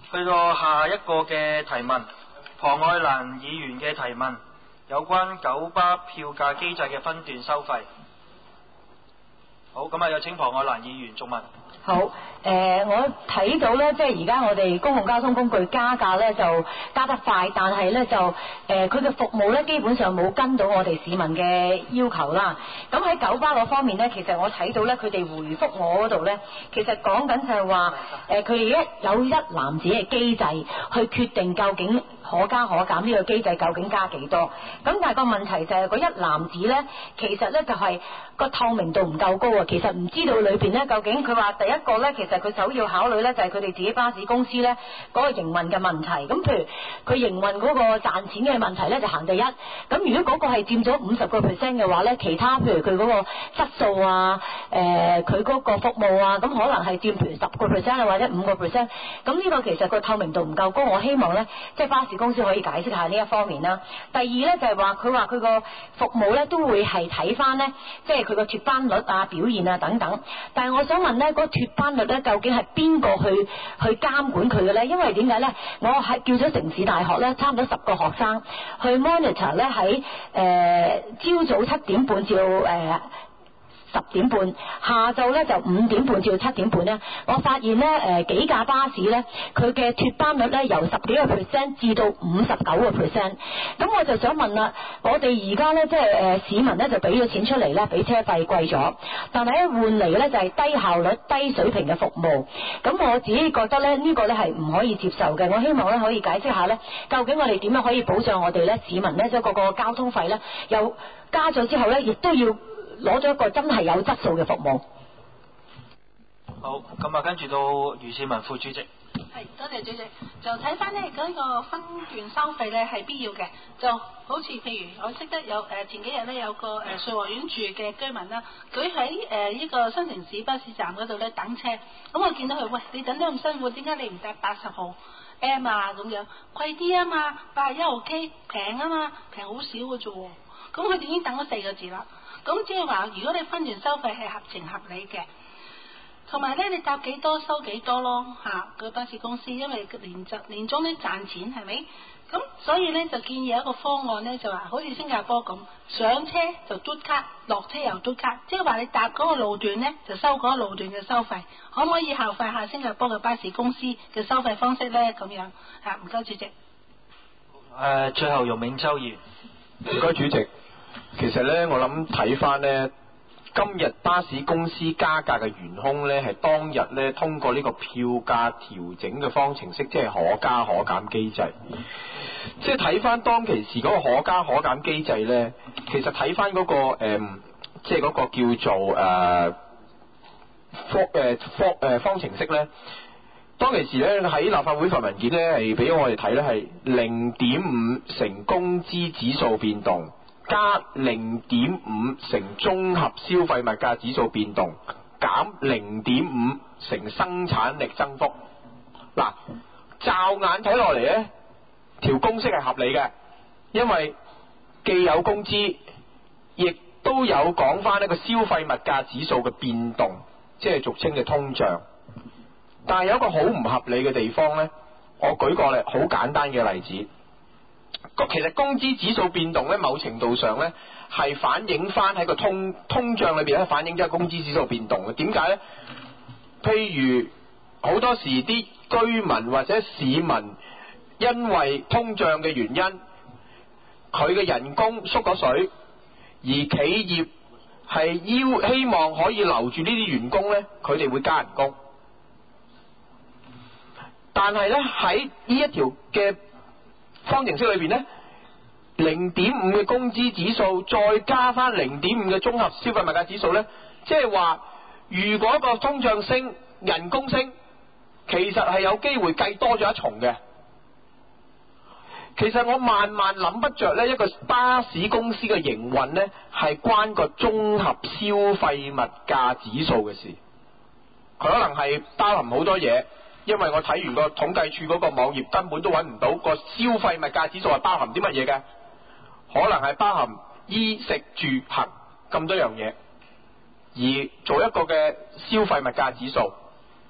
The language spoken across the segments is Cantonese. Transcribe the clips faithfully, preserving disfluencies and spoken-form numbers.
去到下一個嘅提問，龐愛蘭議員嘅提問，有關九巴票價機制嘅分段收費。好，咁啊有請龐愛蘭議員續問。 好，誒、呃，我睇到咧，即係而家我哋公共交通工具加價咧就加得快，但係咧就誒佢嘅服務咧基本上冇跟到我哋市民嘅要求啦。咁喺九巴嗰方面咧，其實我睇到咧佢哋回覆我嗰度咧，其實講緊就係話誒佢哋一有一籃子嘅機制去決定究竟可加可減呢個機制究竟加幾多。咁但係個問題就係嗰一籃子咧，其實咧就係、是、個透明度唔夠高啊。其實唔知道裏邊咧究竟佢話第一個咧，其實佢首要考慮咧就係佢哋自己巴士公司咧嗰個營運嘅問題。咁譬如佢營運嗰個賺錢嘅問題咧就行第一。咁如果嗰個係佔咗五十個 percent 嘅話咧，其他譬如佢嗰個質素啊、誒佢嗰個服務啊，咁可能係佔譬如十個 percent 啊或者五個 percent。咁呢個其實個透明度唔夠高。我希望咧即係巴士公司可以解釋下呢一方面啦。第二咧就係話佢話佢個服務咧都會係睇翻咧，即係佢個脫班率啊、表現啊等等。但係我想問咧，嗰個脫班率咧究竟係邊個去去監管佢嘅咧？因為點解咧？我係叫咗城市大學咧，差唔多十個學生去 monitor 咧喺誒朝早七點半至到誒。呃十點半，下晝咧就五點半至到七點半咧，我發現咧誒、呃、幾架巴士咧，佢嘅脫班率咧由十幾個 percent 至到五十九個 percent。咁我就想問啦，我哋而家咧即係誒、呃、市民咧就俾咗錢出嚟咧，俾車費貴咗，但係咧換嚟咧就係、是、低效率、低水平嘅服務。咁我自己覺得咧呢、這個咧係唔可以接受嘅。我希望咧可以解釋下咧，究竟我哋點樣可以保障我哋咧市民咧即係嗰個交通費咧又加咗之後咧，亦都要攞咗一個真係有質素嘅服務。 好，咁啊跟住到余倩文副主席。 係，多謝主席。就睇翻呢嗰個分段收費咧係必要嘅，就好似譬如我識得有誒、呃、前幾日咧有個誒瑞和苑住嘅居民啦，佢喺誒呢個新城市巴士站嗰度咧等車，咁我見到佢，喂，你等得咁辛苦，點解你唔搭八十號 M 啊咁樣？貴啲啊嘛，八十一號 K 平啊嘛，平好少嘅啫喎，咁佢哋已經等咗四個字啦。咁即係話，如果你分段收費係合情合理嘅，同埋咧你搭幾多收幾多咯嚇，個巴士公司因為年就年終咧賺錢係咪？咁所以咧就建議有一個方案咧，就話好似新加坡咁，上車就嘟卡，落車又嘟卡，即係話你搭嗰個路段咧就收嗰個路段嘅收費，可唔可以效法下新加坡嘅巴士公司嘅收費方式咧？咁樣嚇，唔該主席。誒、 呃，最後容銘洲議員。 唔該主席。其實咧，我諗睇翻咧，今日巴士公司加價嘅元兇咧，係當日咧通過呢個票價調整嘅方程式，即係可加可減機制。即係睇翻當其時嗰個可加可減機制咧，其實睇翻嗰個誒、嗯，即係嗰個叫做誒、呃、方誒方誒方程式咧，當其時咧喺立法會份文件咧係俾我哋睇咧係零點五成工資指數變動。加零點五成綜合消費物價指數變動，減零點五成生產力增幅。嗱，驟眼睇落嚟呢條公式係合理嘅，因為既有工資，亦都有講翻呢個消費物價指數嘅變動，即係俗稱嘅通脹。但係有一個好唔合理嘅地方呢，我舉個例好簡單嘅例子。其實工資指數變動咧，某程度上咧係反映翻喺個通通脹裏邊咧，反映咗工資指數變動嘅。點解咧？譬如好多時啲居民或者市民因為通脹嘅原因，佢嘅人工縮咗水，而企業係要希望可以留住呢啲員工咧，佢哋會加人工。但係咧喺呢一條嘅方程式裏邊呢，零點五嘅工資指數再加翻零點五嘅綜合消費物價指數呢，即係話如果個通脹升，人工升，其實係有機會計多咗一重嘅。其實我萬萬諗不着呢一個巴士公司嘅營運呢，係關個綜合消費物價指數嘅事，佢可能係包含好多嘢。因為我睇完個統計處嗰個網頁，根本都揾唔到個消費物價指數係包含啲乜嘢嘅，可能係包含衣食住行咁多樣嘢，而做一個嘅消費物價指數，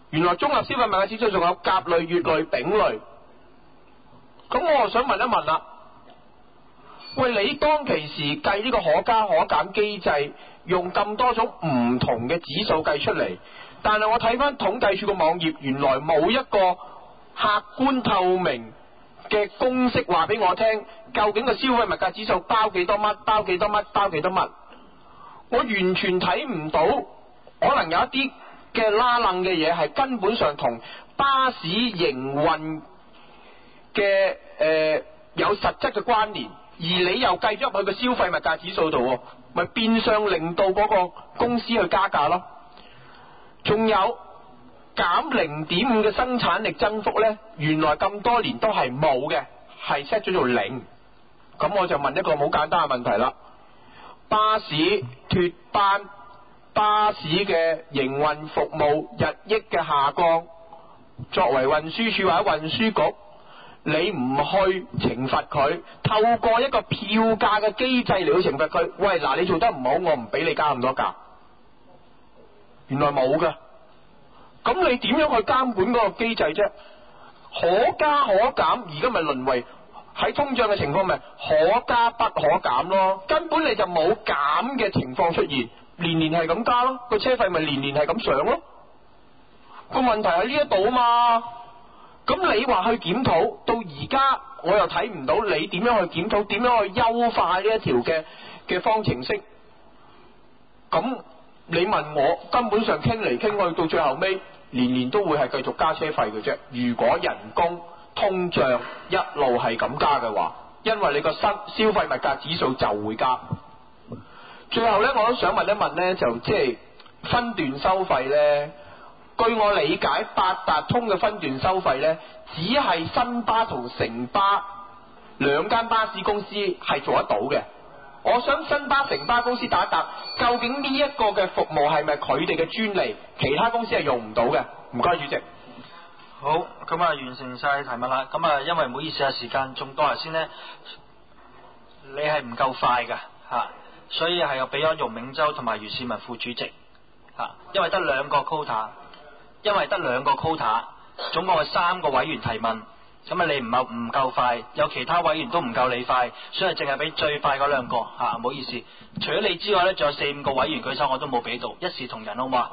原來綜合消費物價指數仲有甲類、乙類、丙類。咁我就想問一問啦，喂，你當其時計呢個可加可減機制，用咁多種唔同嘅指數計出嚟，但係我睇翻統計處個網頁，原來冇一個客觀透明嘅公式話俾我聽，究竟個消費物價指數包幾多乜，包幾多乜，包幾多乜，我完全睇唔到。可能有一啲嘅拉楞嘅嘢係根本上同巴士營運嘅誒有實質嘅關聯，而你又計咗入去個消費物價指數度，咪變相令到嗰個公司去加價咯。仲有減零點五嘅生產力增幅呢，原來咁多年都係冇嘅，係 set 咗做零。咁我就問一個好簡單嘅問題啦：巴士脫班、巴士嘅營運服務日益嘅下降，作為運輸署或者運輸局，你唔去懲罰佢，透過一個票價嘅機制嚟去懲罰佢，喂，嗱，你做得唔好，我唔俾你加咁多價。原來冇㗎。咁你點樣去監管嗰個機制啫？可加可減，而家咪淪為喺通脹嘅情況，咪可加不可減咯。根本你就冇減嘅情況出現，年年係咁加咯，個車費咪年年係咁上咯。個問題喺呢一度啊嘛。咁你話去檢討，到而家我又睇唔到你點樣去檢討，點樣去優化呢一條嘅嘅方程式。咁你問我，根本上傾嚟傾去，到最後尾年年都會係繼續加車費嘅啫。如果人工通脹一路係咁加嘅話，因為你個新消費物價指數就會加。最後呢，我都想問一問呢，就即係分段收費呢。據我理解，八達通嘅分段收費呢，只係新巴同城巴兩間巴士公司係做得到嘅。我想新巴、城巴公司打一答，究竟呢一個嘅服務係咪佢哋嘅專利，其他公司係用唔到嘅？唔該，主席。 好，咁啊完成晒題目啦。咁啊，因為唔好意思啊，時間仲多，頭先呢，你係唔夠快㗎嚇，所以係又俾咗容銘洲同埋余士文副主席嚇，因為得兩個 quota。因為得兩個 quota， 總共係三個委員提問，咁啊你唔夠唔夠快，有其他委員都唔夠你快，所以淨係俾最快嗰兩個嚇，唔好意思。除咗你之外呢，仲有四五個委員舉手，我都冇俾到，一視同仁好唔好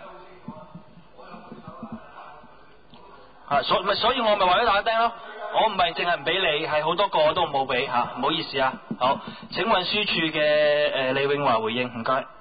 啊？所咪所以我咪話俾大家聽咯，我唔係淨係唔俾你，係好多個我都冇俾嚇，唔好意思啊。好，請運輸處嘅誒李永華回應，唔該。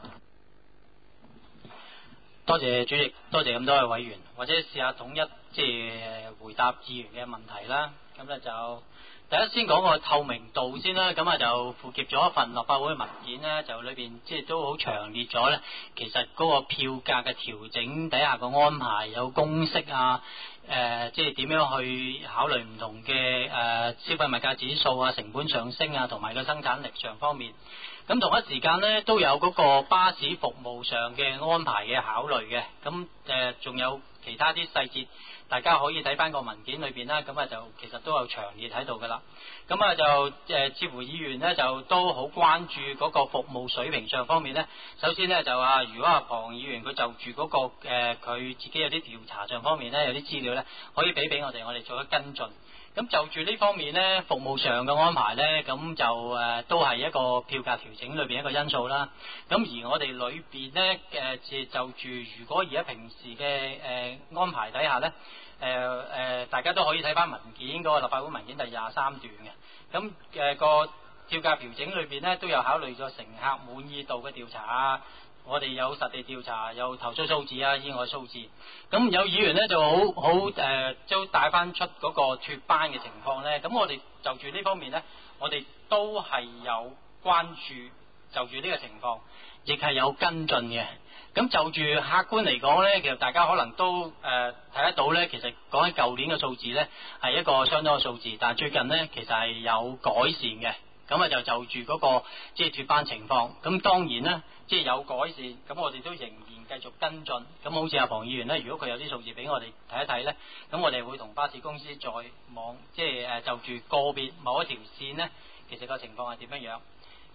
多謝主席，多謝咁多位委員，或者試下統一即係回答議員嘅問題啦。咁咧就第一先講個透明度先啦。咁啊就附結咗一份立法會嘅文件咧，就裏邊即係都好詳列咗咧。其實嗰個票價嘅調整底下個安排有公式啊，誒、呃、即係點樣去考慮唔同嘅誒、呃、消費物價指數啊、成本上升啊，同埋個生產力上方面。咁同一時間咧，都有嗰個巴士服務上嘅安排嘅考慮嘅。咁誒仲有其他啲細節，大家可以睇翻個文件裏邊啦。咁啊就其實都有詳列喺度噶啦。咁啊就誒，似乎議員咧就都好關注嗰個服務水平上方面咧。首先咧就啊，如果阿龐議員佢就住嗰、嗰個誒佢、呃、自己有啲調查上方面咧，有啲資料咧，可以俾俾我哋，我哋做一跟進。咁就住呢方面呢，服務上嘅安排呢，咁就誒、呃、都係一個票價調整裏邊一個因素啦。咁而我哋裏邊呢，誒、呃、就住如果而家平時嘅誒、呃、安排底下呢，誒、呃、誒、呃、大家都可以睇翻文件嗰、嗰個立法會文件第廿三段嘅。咁誒、呃、個票價調整裏邊呢，都有考慮咗乘客滿意度嘅調查啊。我哋有實地調查，有投訴數字啊，意外數字。咁有議員咧就好好誒，都帶翻出嗰個脫班嘅情況咧。咁我哋就住呢方面咧，我哋都係有關注，就住呢個情況，亦係有跟進嘅。咁就住客觀嚟講咧，其實大家可能都誒睇、呃、得到咧，其實講起舊年嘅數字咧，係一個相當嘅數字，但係最近咧其實係有改善嘅。咁啊就就住嗰個即係脫班情況，咁當然啦，即係有改善，咁我哋都仍然繼續跟進。咁好似阿龐議員咧，如果佢有啲數字俾我哋睇一睇咧，咁我哋會同巴士公司再網，即係誒就住個別某一條線咧，其實個情況係點樣樣。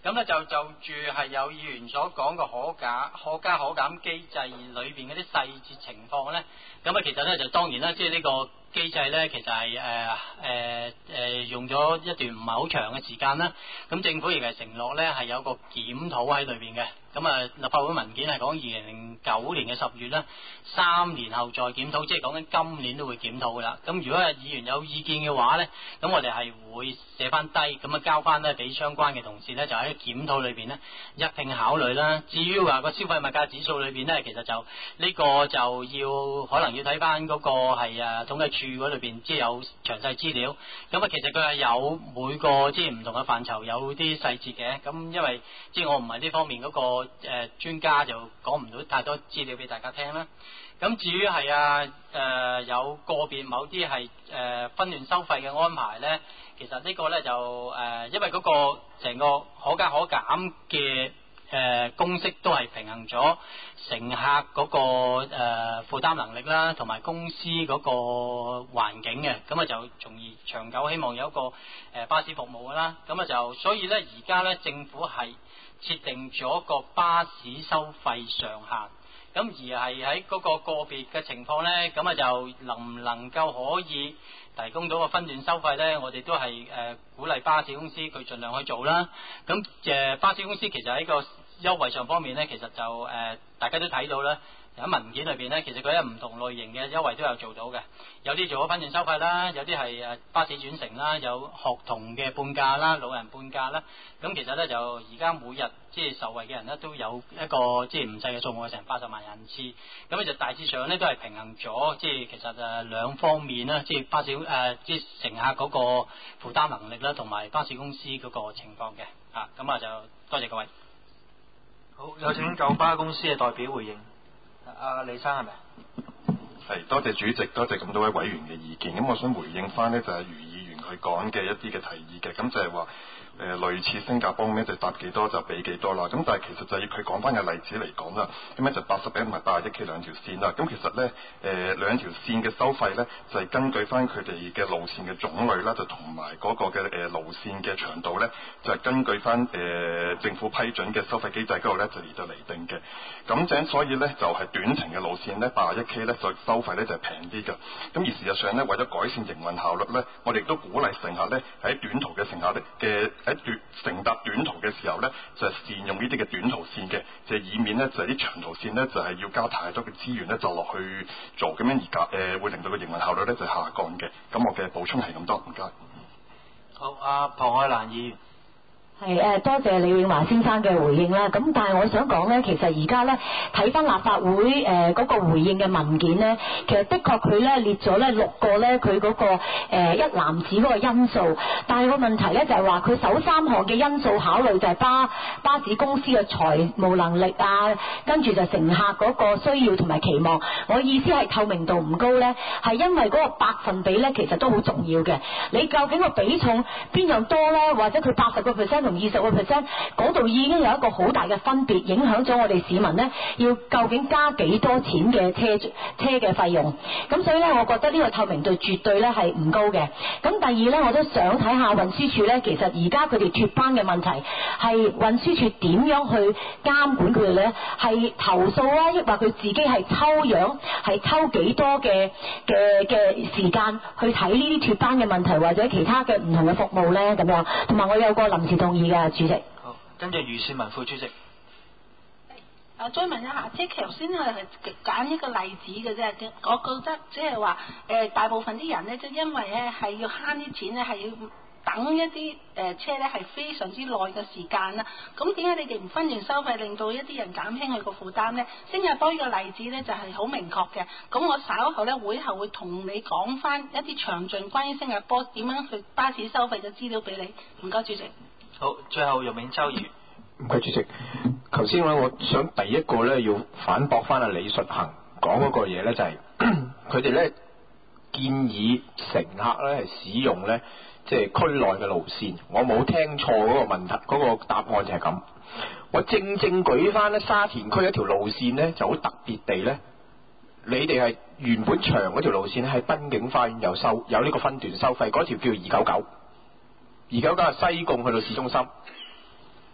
咁咧就就住係有議員所講個可加可加可減機制裏邊嗰啲細節情況咧，咁啊其實咧就當然啦，即係呢個機制咧其實係誒誒誒用咗一段唔係好長嘅時間啦，咁政府亦係承諾咧係有個檢討喺裏邊嘅。咁啊，立法會文件係講二零零九年嘅十月啦，三年後再檢討，即係講緊今年都會檢討噶啦。咁如果係議員有意見嘅話咧，咁我哋係會寫翻低，咁啊交翻咧俾相關嘅同事咧，就喺檢討裏邊咧一併考慮啦。至於話個消費物價指數裏邊咧，其實就呢個就要可能要睇翻嗰個係誒統計處嗰裏邊，即係有詳細資料。咁啊，其實佢係有每個即係唔同嘅範疇有啲細節嘅。咁因為即係我唔係呢方面嗰個。誒、呃、專家就講唔到太多資料俾大家聽啦。咁至於係啊誒、呃、有個別某啲係誒分段收費嘅安排咧，其實呢個咧就誒、呃、因為嗰個成個可加可減嘅誒公式都係平衡咗乘客嗰、個誒、呃、負擔能力啦，同埋公司嗰個環境嘅，咁啊就從而長久希望有一個誒、呃、巴士服務啦。咁啊就所以咧而家咧政府係設定咗個巴士收費上限，咁而係喺嗰個個別嘅情況呢，咁啊就能唔能夠可以提供到個分段收費呢？我哋都係誒、呃、鼓勵巴士公司佢盡量去做啦。咁誒、呃、巴士公司其實喺個優惠上方面呢，其實就誒、呃、大家都睇到啦。喺文件裏邊咧，其實佢喺唔同類型嘅優惠都有做到嘅，有啲做咗分段收費啦，有啲係誒巴士轉乘啦，有學童嘅半價啦，老人半價啦。咁其實咧就而家每日即係受惠嘅人咧都有一個即係唔細嘅數目，成八十萬人次。咁咧就大致上咧都係平衡咗，即係其實誒兩方面啦，即係巴士誒、呃、即係乘客嗰個負擔能力啦，同埋巴士公司嗰個情況嘅。啊，咁啊就多謝各位。 好，有請九巴公司嘅代表回應。阿、啊、李生係咪？ 係，多謝主席，多謝咁多位委員嘅意見。咁我想回應翻呢，就係余議員佢講嘅一啲嘅提議嘅，咁就係話誒類似新加坡咁樣就搭幾多就俾幾多啦。咁但係其實就要佢講翻嘅例子嚟講啦，咁咧就八十一同埋八十一 K 兩條線啦。咁其實咧誒、呃、兩條線嘅收費咧就係、是、根據翻佢哋嘅路線嘅種類啦，就同埋嗰個嘅誒、呃、路線嘅長度咧，就係、是、根據翻誒、呃、政府批准嘅收費機制嗰度咧就嚟到嚟定嘅。咁正所以咧就係、是、短程嘅路線咧八十一 K 咧就收費咧就係平啲嘅。咁而事實上咧為咗改善營運效率咧，我哋都鼓勵乘客咧喺短途嘅乘客嘅喺短乘搭短途嘅時候咧，就係、是、善用呢啲嘅短途線嘅，就係、以免咧就係、是、啲長途線咧就係、是、要交太多嘅資源咧就落去做，咁樣而價誒會令到個營運效率咧就下降嘅。咁我嘅補充係咁多，唔該。 好，阿龐愛蘭議員。 係誒，多謝李永華先生嘅回應啦。咁但係我想講咧，其實而家咧睇翻立法會誒嗰、呃那個回應嘅文件咧，其實的確佢咧列咗咧六個咧佢嗰個誒、呃、一籃子嗰個因素。但係個問題咧就係話佢首三項嘅因素考慮就係巴巴士公司嘅財務能力啊，跟住就乘客嗰個需要同埋期望。我意思係透明度唔高咧，係因為嗰個百分比咧其實都好重要嘅。你究竟個比重邊樣多咧，或者佢八十個 percent？同二十個 percent 嗰度已經有一個好大嘅分別，影響咗我哋市民呢要究竟加幾多錢嘅車車嘅費用。咁所以呢，我覺得呢個透明度絕對呢係唔高嘅。咁第二呢，我都想睇下運輸署呢，其實而家佢哋脫班嘅問題係運輸署點樣去監管佢哋呢？係投訴啊，抑或佢自己係抽樣，係抽幾多嘅嘅嘅時間去睇呢啲脫班嘅問題，或者其他嘅唔同嘅服務呢？咁樣。同埋我有個臨時動議嘅主席。 好，跟住余倩文副主席。 啊，追問一下，即係頭先我哋係揀一個例子嘅啫，我覺得即係話誒，大部分啲人咧，即係因為咧係要慳啲錢咧，係要等一啲誒、呃、車咧係非常之耐嘅時間啦。咁點解你哋唔分段收費，令到一啲人減輕佢個負擔咧？新加坡呢個例子咧就係、是、好明確嘅。咁我稍後咧會後會同你講翻一啲詳盡關於新加坡點樣去巴士收費嘅資料俾你。唔該，主席。 好，最後容銘洲議員。 唔該，主席。頭先咧，我想第一個咧要反駁翻阿李述恒講嗰個嘢咧，就係佢哋咧建議乘客咧係使用咧即係區內嘅路線。我冇聽錯嗰個問題，嗰、嗰個答案就係咁。我正正舉翻咧沙田區一條路線咧就好特別地咧，你哋係原本長嗰條路線咧喺濱景花園有收有呢個分段收費，嗰條叫二九九，二九九係西貢去到市中心。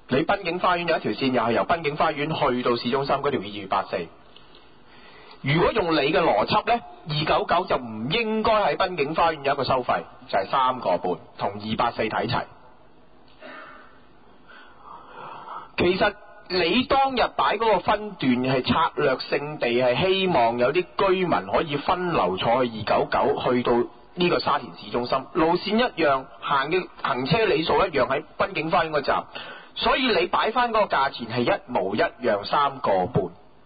你濱景花園有一條線，又係由濱景花園去到市中心嗰條二月八四。如果用你嘅邏輯呢，二九九就唔應該喺濱景花園有一個收費，就係三個半，同二八四睇齊。其實你當日擺嗰個分段係策略性地係希望有啲居民可以分流坐去二九九去到呢個沙田市中心，路線一樣，行嘅行車里數一樣喺濱景花園個站，所以你擺翻嗰個價錢係一模一樣三個半。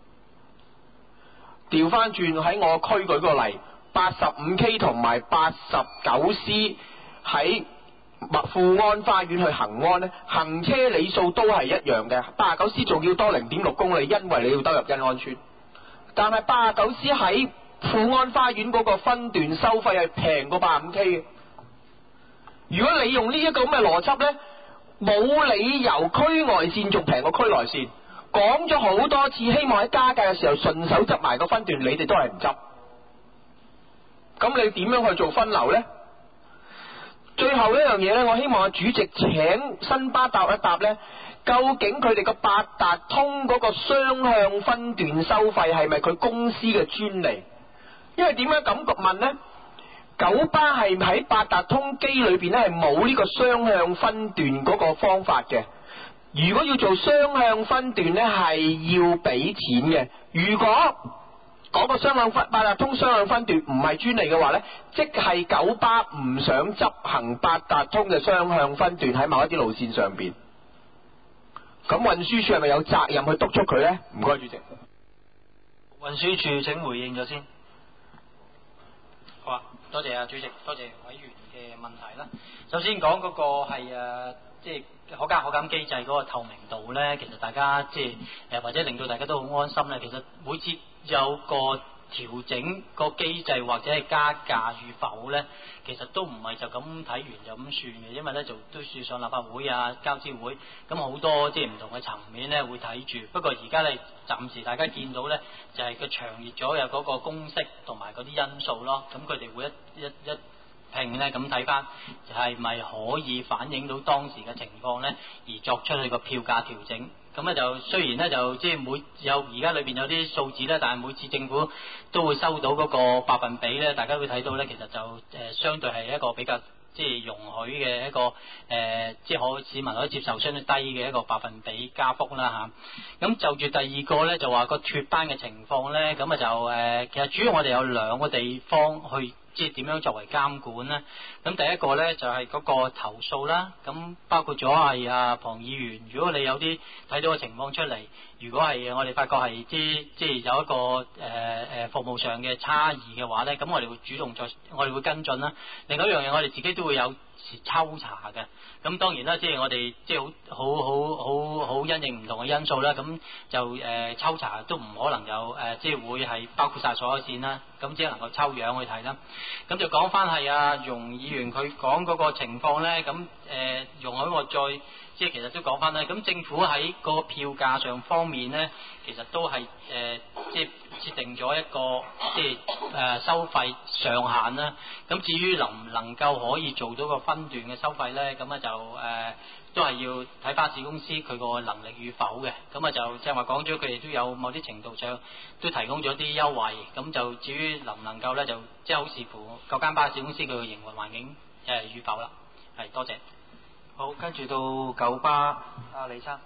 調翻轉喺我區舉個例，八十五 K 同埋八十九 C 喺富安花園去恒安呢，行車里數都係一樣嘅，八十九 C 仲要多零點六公里，因為你要兜入欣安邨。但係八十九 C 喺富安花園嗰個分段收費係平過八十五 K 嘅。如果你用呢一個咁嘅邏輯呢，冇理由區外線仲平過區內線。講咗好多次，希望喺加價嘅時候順手執埋個分段，你哋都係唔執。咁你點樣去做分流呢？最後一樣嘢呢，我希望阿主席請新巴答一答呢，究竟佢哋個八達通嗰個雙向分段收費係咪佢公司嘅專利？因為點解咁問呢？九巴係喺八達通機裏邊呢係冇呢個雙向分段嗰個方法嘅。如果要做雙向分段呢，係要俾錢嘅。如果嗰個雙向分八達通雙向分段唔係專利嘅話呢，即係九巴唔想執行八達通嘅雙向分段喺某一啲路線上邊。咁運輸署係咪有責任去督促佢呢？唔該，主席。 運輸署請回應咗先。 好啊，多謝啊主席，多謝委員嘅問題啦。首先講嗰個係誒，即係可加可減機制嗰個透明度咧，其實大家即係誒或者令到大家都好安心咧。其實每次有個調整個機制或者係加價與否咧，其實都唔係就咁睇完就咁算嘅，因為咧就都要上立法會啊、交諮會，咁好多即係唔同嘅層面咧會睇住。不過而家咧暫時大家見到咧就係佢詳列咗有嗰個公式同埋嗰啲因素咯，咁佢哋會一一一拼咧咁睇翻係咪可以反映到當時嘅情況咧，而作出去個票價調整。咁咧就雖然咧就即係每有而家裏邊有啲數字咧，但係每次政府都會收到嗰個百分比咧，大家會睇到咧，其實就誒、呃、相對係一個比較即係容許嘅一個誒、呃，即係可市民可以接受相對低嘅一個百分比加幅啦嚇。咁、啊、就住第二個咧，就話個脫班嘅情況咧，咁啊就誒、呃，其實主要我哋有兩個地方去。即係點樣作為監管呢？咁第一個呢，就係、是、嗰個投訴啦，咁包括咗係啊龐議員，如果你有啲睇到嘅情況出嚟，如果係我哋發覺係啲即係有一個誒誒、呃、服務上嘅差異嘅話呢，咁我哋會主動再我哋會跟進啦。另外一樣嘢，我哋自己都會有時抽查嘅。咁當然啦，即係我哋即係好好好好好因應唔同嘅因素啦，咁就誒、呃、抽查都唔可能有誒、呃，即係會係包括晒所有線啦，咁只能夠抽樣去睇啦。咁就講翻係阿容議員佢講嗰個情況咧，咁誒、呃、容許我再即係其實都講翻啦。咁政府喺個票價上方面咧，其實都係誒、呃、即係設定咗一個即係誒、呃、收費上限啦。咁至於能唔能夠可以做到個分段嘅收費咧，咁啊就誒、呃、都係要睇巴士公司佢個能力與否嘅。咁啊就即係話講咗，佢哋都有某啲程度上都提供咗啲優惠。咁就至於能唔能夠咧，就即係好視乎各間巴士公司佢嘅營運環境誒與否啦。係，多謝。 好，跟住到九巴，阿李生。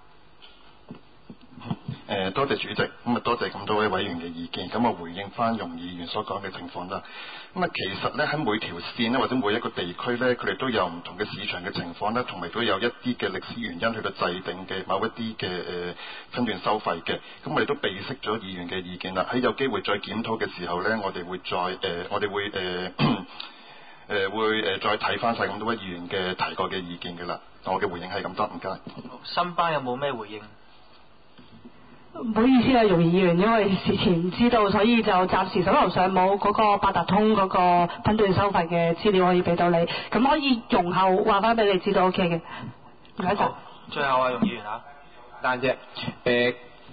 誒、呃，多謝主席，咁啊多謝咁多位委員嘅意見，咁啊回應翻容議員所講嘅情況啦。咁啊其實咧喺每條線咧或者每一個地區咧，佢哋都有唔同嘅市場嘅情況咧，同埋都有一啲嘅歷史原因去到制定嘅某一啲嘅誒分段收費嘅。咁我哋都備悉咗議員嘅意見啦。喺有機會再檢討嘅時候咧，我哋會再誒、呃，我哋會誒誒、呃呃、會誒再睇翻晒咁多位議員嘅提過嘅意見嘅啦。我嘅回應係咁多，唔該。 新巴有冇咩回應？ 唔好意思啊，容議員，因為事前唔知道，所以就暫時手頭上冇嗰個八達通嗰個分段收費嘅資料可以俾到你，咁可以容後話翻俾你知道 OK 嘅。唔該晒。 最後啊，容議員啊， 單啫。誒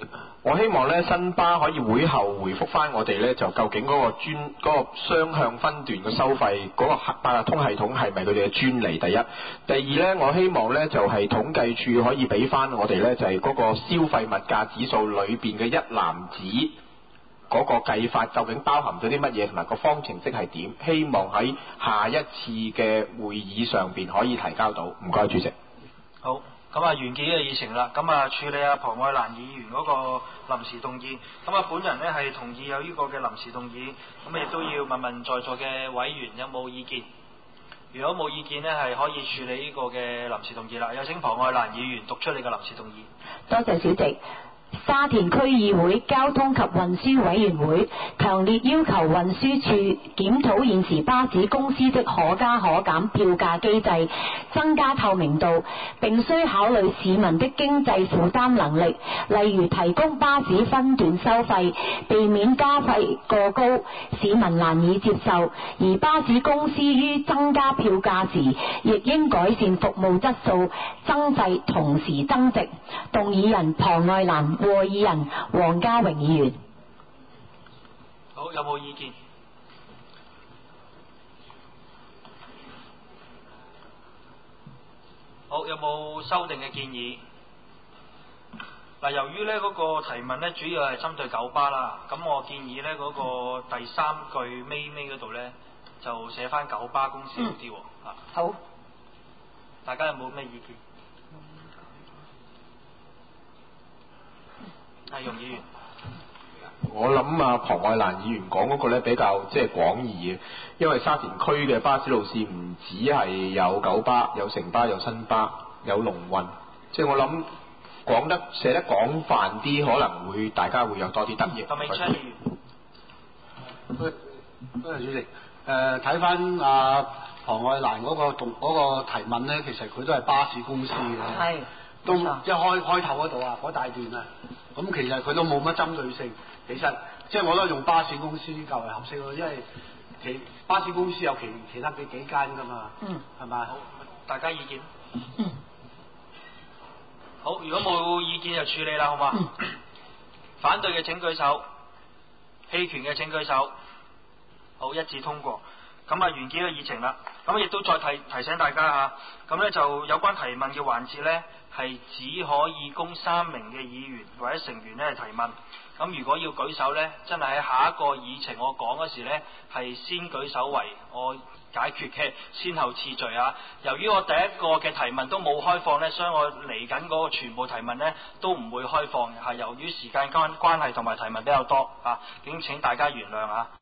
我希望咧新巴可以會後回覆翻我哋咧，就究竟嗰個專嗰、嗰個雙向分段嘅收費嗰、嗰個八達通系統係咪佢哋嘅專利？第一，第二咧，我希望咧就係、係、統計處可以俾翻我哋咧，就係、係、嗰個消費物價指數裏邊嘅一籃子嗰個計法，究竟包含咗啲乜嘢，同埋個方程式係點？希望喺下一次嘅會議上邊可以提交到。唔該，主席。 好。咁啊，完結呢個議程啦，咁啊處理阿龐愛蘭議員嗰個臨時動議，咁啊本人呢係同意有呢個嘅臨時動議，咁亦都要問問在座嘅委員有冇意見，如果冇意見呢，係可以處理呢個嘅臨時動議啦。有請龐愛蘭議員讀出你嘅臨時動議。 多謝主席。沙田區議會交通及運輸委員會強烈要求運輸處檢討現時巴士公司的可加可減票價機制，增加透明度，並須考慮市民的經濟負擔能力，例如提供巴士分段收費，避免加費過高，市民難以接受。而巴士公司於增加票價時，亦應改善服務質素，增費同時增值。動議人龐愛蘭，和議人黃家榮議員。 好，有冇意見？好，有冇修訂嘅建議？嗱，由於呢嗰個提問呢，主要係針對九巴啦，咁我建議呢嗰個第三句尾尾嗰度呢，就寫翻九巴公司好啲喎。 嗯、好， 大家有冇咩意見？係容議員。 我諗啊，龐愛蘭議員講嗰個咧比較即係廣義嘅，因為沙田區嘅巴士路線唔止係有九巴、有城巴、有新巴、有龍運，即係我諗講得寫得廣泛啲，可能會大家會有多啲得益。 咁未出議員。 多謝主席。誒睇翻阿龐愛蘭嗰個動嗰個提問咧，其實佢都係巴士公司嘅。 係。 都一開開頭嗰度啊，嗰大段啊，咁其實佢都冇乜針對性。其實即係我都用巴士公司較為合適咯，因為其巴士公司有其其他嘅幾間噶嘛， 嗯， 係咪？ 好，大家意見？ 嗯。 好，如果冇意見就處理啦，好嘛？嗯、反對嘅請舉手，棄權嘅請舉手。好，一致通過。咁啊，完結個議程啦。咁亦都再提提醒大家嚇，咁咧就有關提問嘅環節咧，係只可以供三名嘅議員或者成員咧提問。咁如果要舉手咧，真係喺下一個議程我講嗰時咧，係先舉手為我解決嘅先後次序啊。由於我第一個嘅提問都冇開放咧，所以我嚟緊嗰個全部提問咧都唔會開放，係由於時間關關係同埋提問比較多啊，敬請大家原諒啊。